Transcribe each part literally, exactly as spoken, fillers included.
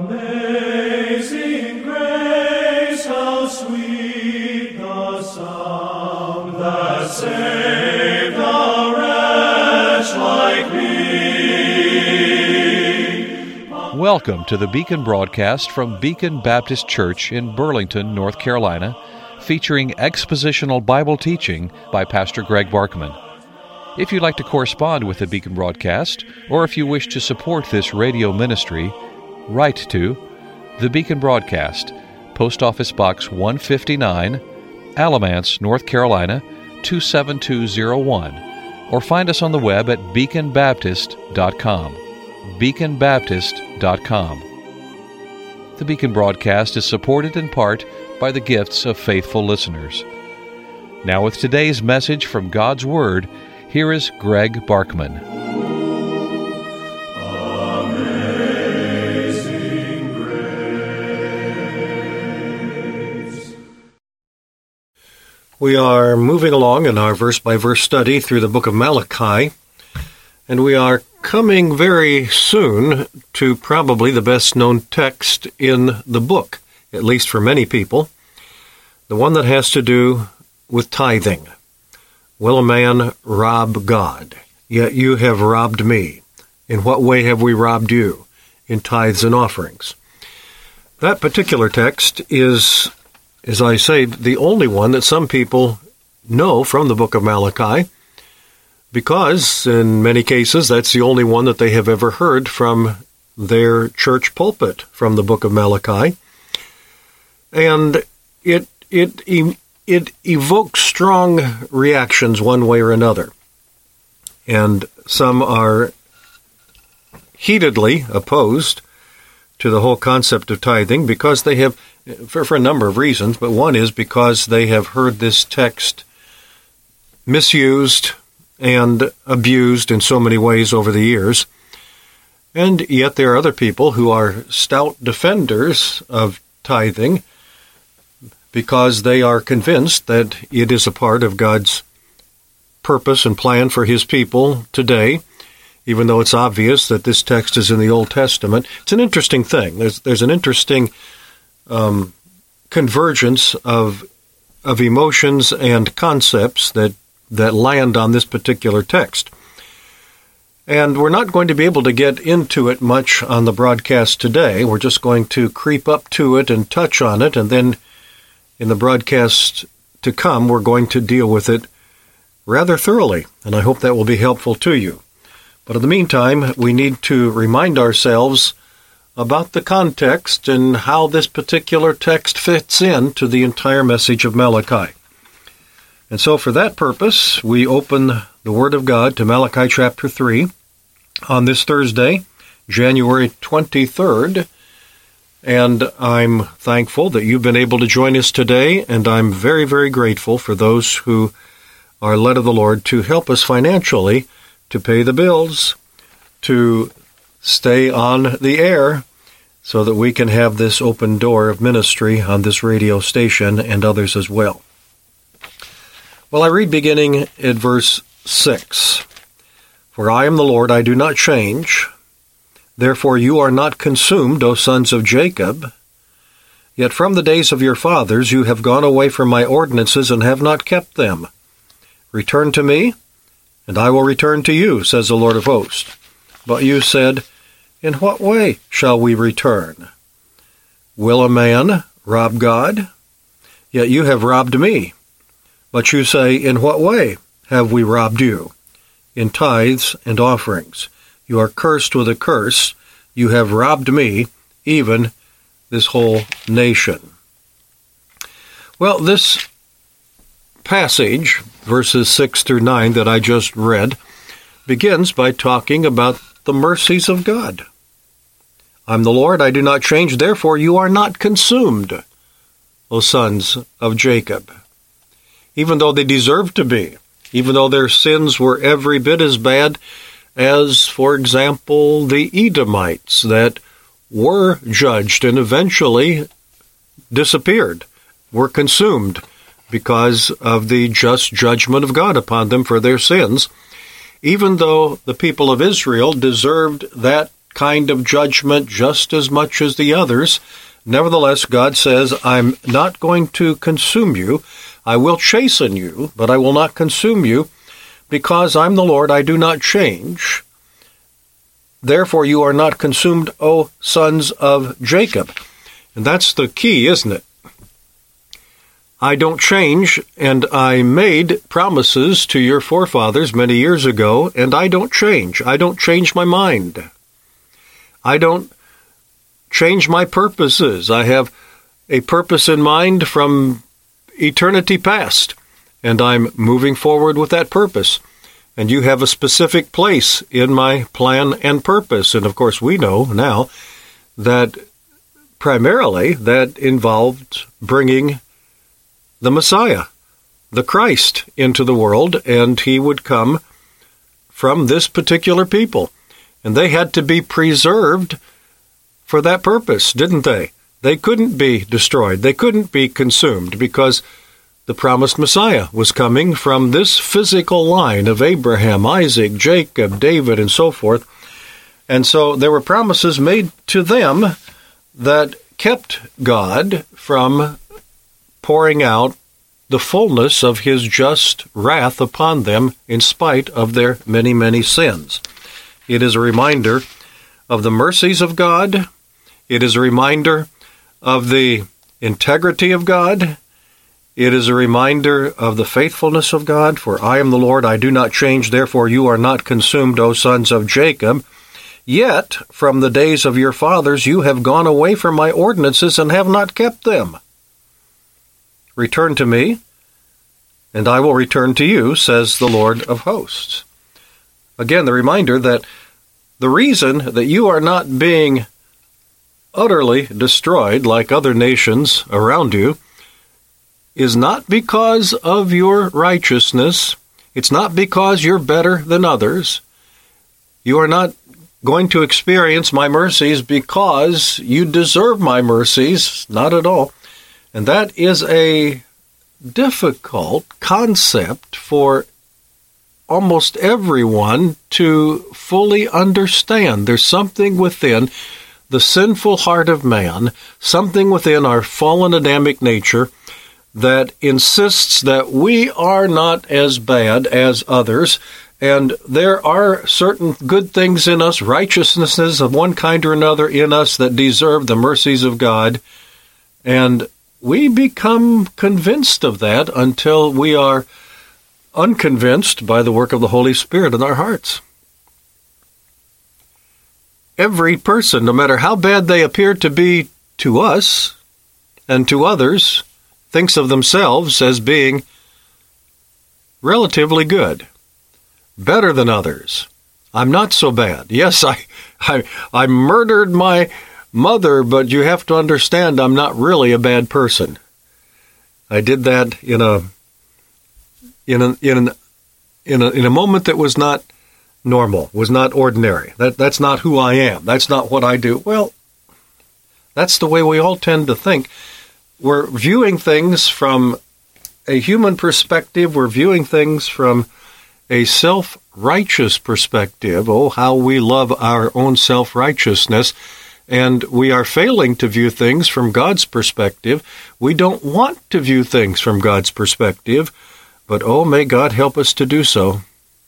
Amazing grace, how sweet the sound that saved a wretch like me. Welcome to the Beacon broadcast from Beacon Baptist Church in Burlington, North Carolina, featuring expositional Bible teaching by Pastor Greg Barkman. If you'd like to correspond with the Beacon broadcast, or if you wish to support this radio ministry, write to the Beacon Broadcast, Post Office Box one fifty-nine, Alamance, North Carolina, two seven two zero one, or find us on the web at beacon baptist dot com. beacon baptist dot com. The Beacon broadcast is supported in part by the gifts of faithful listeners. Now with today's message from God's Word, here is Greg Barkman. Amazing grace. We are moving along in our verse-by-verse study through the book of Malachi, and we are coming very soon to probably the best-known text in the book, at least for many people, the one that has to do with tithing. Will a man rob God? Yet you have robbed me. In what way have we robbed you? In tithes and offerings. That particular text is, as I say, the only one that some people know from the book of Malachi, because in many cases that's the only one that they have ever heard from their church pulpit from the book of Malachi. And it it it evokes strong reactions one way or another. And some are heatedly opposed to the whole concept of tithing because they have, for, for a number of reasons, but one is because they have heard this text misused and abused in so many ways over the years. And yet there are other people who are stout defenders of tithing because they are convinced that it is a part of God's purpose and plan for His people today, even though it's obvious that this text is in the Old Testament. It's an interesting thing. There's there's an interesting um, convergence of of emotions and concepts that that land on this particular text. And we're not going to be able to get into it much on the broadcast today. We're just going to creep up to it and touch on it, and then in the broadcast to come, we're going to deal with it rather thoroughly, and I hope that will be helpful to you. But in the meantime, we need to remind ourselves about the context and how this particular text fits into the entire message of Malachi. And so for that purpose, we open the Word of God to Malachi chapter three on this Thursday, January twenty-third. And I'm thankful that you've been able to join us today, and I'm very, very grateful for those who are led of the Lord to help us financially to pay the bills, to stay on the air, so that we can have this open door of ministry on this radio station and others as well. Well, I read beginning at verse six. For I am the Lord, I do not change. Therefore you are not consumed, O sons of Jacob. Yet from the days of your fathers you have gone away from my ordinances and have not kept them. Return to me, and I will return to you, says the Lord of hosts. But you said, In what way shall we return? Will a man rob God? Yet you have robbed me. But you say, In what way have we robbed you? In tithes and offerings. You are cursed with a curse. You have robbed me, even this whole nation. Well, this passage, verses six through nine that I just read, begins by talking about the mercies of God. I'm the Lord, I do not change, therefore you are not consumed, O sons of Jacob. Even though they deserved to be, even though their sins were every bit as bad as, for example, the Edomites that were judged and eventually disappeared, were consumed because of the just judgment of God upon them for their sins. Even though the people of Israel deserved that kind of judgment just as much as the others. Nevertheless, God says, I'm not going to consume you. I will chasten you, but I will not consume you, because I'm the Lord, I do not change. Therefore you are not consumed, O sons of Jacob. And that's the key, isn't it? I don't change, and I made promises to your forefathers many years ago, and I don't change. I don't change my mind. I don't change my purposes. I have a purpose in mind from eternity past, and I'm moving forward with that purpose. And you have a specific place in my plan and purpose. And of course, we know now that primarily that involved bringing the Messiah, the Christ, into the world, and he would come from this particular people. And they had to be preserved for that purpose, didn't they? They couldn't be destroyed. They couldn't be consumed because the promised Messiah was coming from this physical line of Abraham, Isaac, Jacob, David, and so forth. And so there were promises made to them that kept God from pouring out the fullness of his just wrath upon them in spite of their many, many sins. It is a reminder of the mercies of God. It is a reminder of the integrity of God. It is a reminder of the faithfulness of God. For I am the Lord, I do not change, therefore you are not consumed, O sons of Jacob. Yet from the days of your fathers you have gone away from my ordinances and have not kept them. Return to me, and I will return to you, says the Lord of hosts. Again, the reminder that the reason that you are not being utterly destroyed like other nations around you is not because of your righteousness. It's not because you're better than others. You are not going to experience my mercies because you deserve my mercies. Not at all. And that is a difficult concept for almost everyone to fully understand. There's something within the sinful heart of man, something within our fallen Adamic nature that insists that we are not as bad as others, and there are certain good things in us, righteousnesses of one kind or another in us that deserve the mercies of God, and we become convinced of that until we are unconvinced by the work of the Holy Spirit in our hearts. Every person, no matter how bad they appear to be to us and to others, thinks of themselves as being relatively good, better than others. I'm not so bad. Yes, I, I, I murdered my mother, but you have to understand I'm not really a bad person. I did that in a in a in an in a in a moment that was not normal, was not ordinary. That that's not who I am. That's not what I do. Well, that's the way we all tend to think. We're viewing things from a human perspective. We're viewing things from a self-righteous perspective. Oh, how we love our own self-righteousness. And we are failing to view things from God's perspective. We don't want to view things from God's perspective, but oh, may God help us to do so.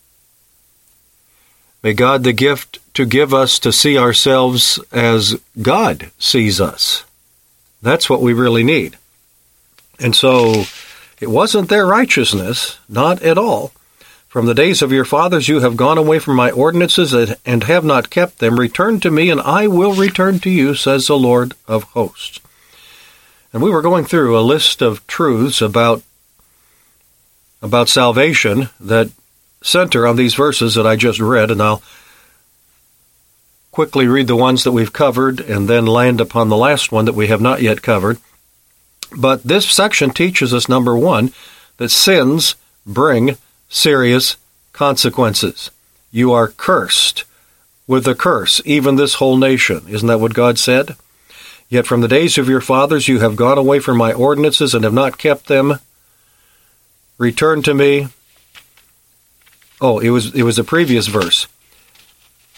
May God the gift to give us to see ourselves as God sees us. That's what we really need. And so it wasn't their righteousness, not at all. From the days of your fathers you have gone away from my ordinances and have not kept them. Return to me, and I will return to you, says the Lord of hosts. And we were going through a list of truths about, about salvation that center on these verses that I just read, and I'll quickly read the ones that we've covered and then land upon the last one that we have not yet covered. But this section teaches us, number one, that sins bring serious consequences. You are cursed with a curse, even this whole nation. Isn't that what God said? Yet from the days of your fathers you have gone away from my ordinances and have not kept them. Return to me. Oh, it was it was the previous verse.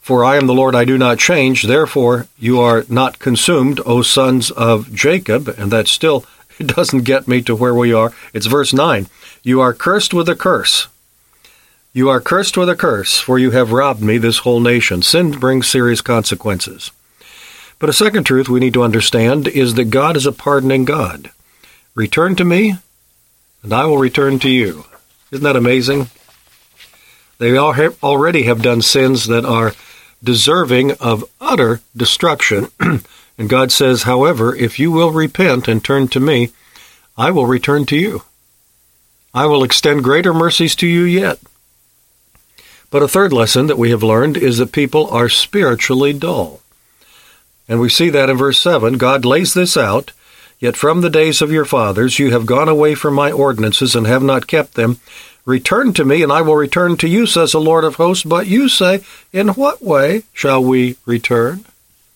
For I am the Lord, I do not change. Therefore, you are not consumed, O sons of Jacob. And that still it doesn't get me to where we are. It's verse nine. You are cursed with a curse. You are cursed with a curse, for you have robbed me, this whole nation. Sin brings serious consequences. But a second truth we need to understand is that God is a pardoning God. Return to me, and I will return to you. Isn't that amazing? They all have, already have done sins that are deserving of utter destruction. And God says, however, if you will repent and turn to me, I will return to you. I will extend greater mercies to you yet. But a third lesson that we have learned is that people are spiritually dull. And we see that in verse seven. God lays this out. Yet from the days of your fathers you have gone away from my ordinances and have not kept them. Return to me, and I will return to you, says the Lord of hosts. But you say, in what way shall we return?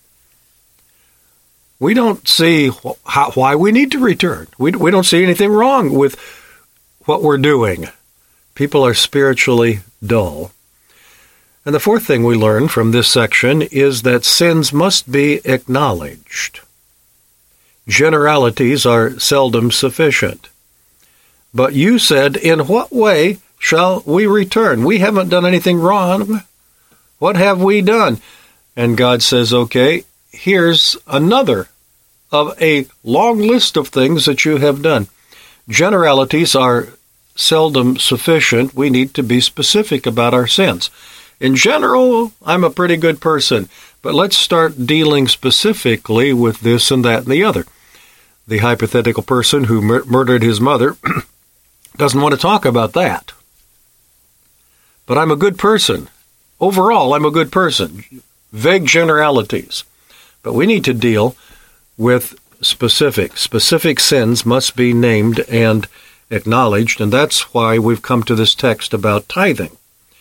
We don't see wh- how, why we need to return. We, we don't see anything wrong with what we're doing. People are spiritually dull. And the fourth thing we learn from this section is that sins must be acknowledged. Generalities are seldom sufficient. But you said, in what way shall we return? We haven't done anything wrong. What have we done? And God says, okay, here's another of a long list of things that you have done. Generalities are seldom sufficient. We need to be specific about our sins. In general, I'm a pretty good person, but let's start dealing specifically with this and that and the other. The hypothetical person who mur- murdered his mother doesn't want to talk about that. But I'm a good person. Overall, I'm a good person. Vague generalities. But we need to deal with specific. Specific sins must be named and acknowledged, and that's why we've come to this text about tithing.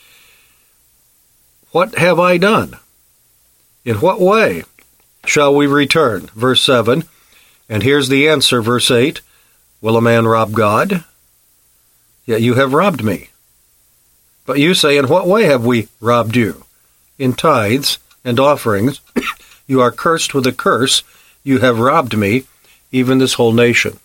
What have I done? In what way shall we return? Verse seven. And here's the answer, verse eight. Will a man rob God? Yet you have robbed me. But you say, in what way have we robbed you? In tithes and offerings. You are cursed with a curse. You have robbed me, even this whole nation.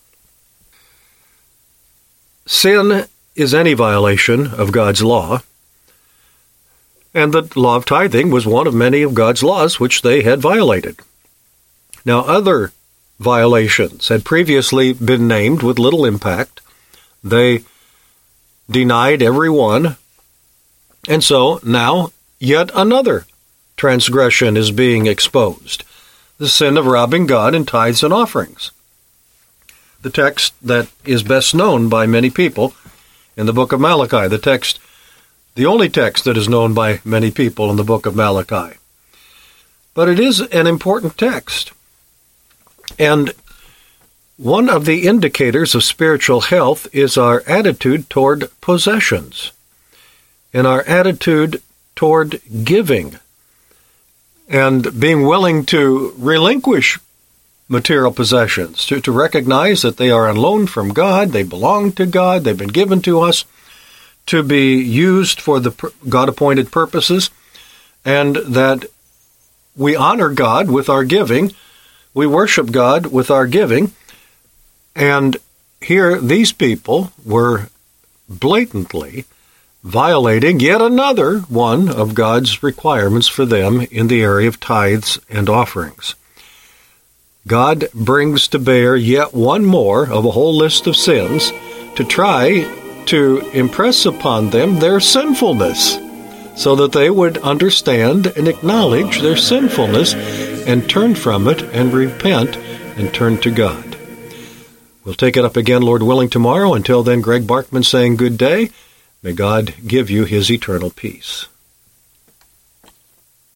Sin is any violation of God's law. And the law of tithing was one of many of God's laws which they had violated. Now, other violations had previously been named with little impact. They denied every one. And so now yet another transgression is being exposed. The sin of robbing God in tithes and offerings. The text that is best known by many people in the book of Malachi, the text The only text that is known by many people in the book of Malachi. But it is an important text. And one of the indicators of spiritual health is our attitude toward possessions and our attitude toward giving and being willing to relinquish material possessions, to, to recognize that they are on loan from God, they belong to God, they've been given to us to be used for the God-appointed purposes, and that we honor God with our giving, we worship God with our giving, and here these people were blatantly violating yet another one of God's requirements for them in the area of tithes and offerings. God brings to bear yet one more of a whole list of sins to try to impress upon them their sinfulness, so that they would understand and acknowledge their sinfulness and turn from it and repent and turn to God. We'll take it up again, Lord willing, tomorrow. Until then, Greg Barkman saying good day. May God give you his eternal peace.